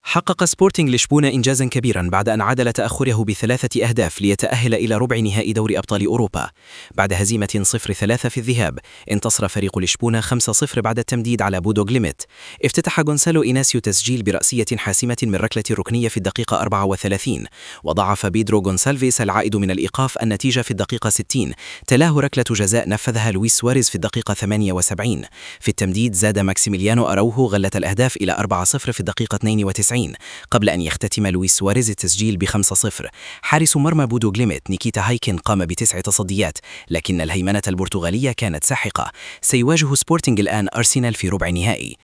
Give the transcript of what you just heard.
حقق سبورتينغ لشبونة إنجازا كبيرا بعد أن عادل تأخره ب3 أهداف ليتأهل إلى ربع نهائي دوري أبطال أوروبا. بعد هزيمة 0-3 في الذهاب، انتصر فريق لشبونة 5-0 بعد التمديد على بودو غليمت. افتتح غونسالو إيناسيو تسجيل برأسية حاسمة من ركلة ركنية في الدقيقة 34، وضعف بيدرو غونسالفيس العائد من الإيقاف النتيجة في الدقيقة 60. تلاه ركلة جزاء نفذها لويس سواريز في الدقيقة 78. في التمديد زاد ماكسيميليانو أراوخو غلة الأهداف إلى 4-0 في الدقيقة 92، قبل أن يختتم لويس سواريز التسجيل ب5-0. حارس مرمى بودو غليمت نيكيتا هايكن قام ب9 تصديات، لكن الهيمنة البرتغالية كانت ساحقة. سيواجه سبورتينغ الآن أرسنال في ربع نهائي.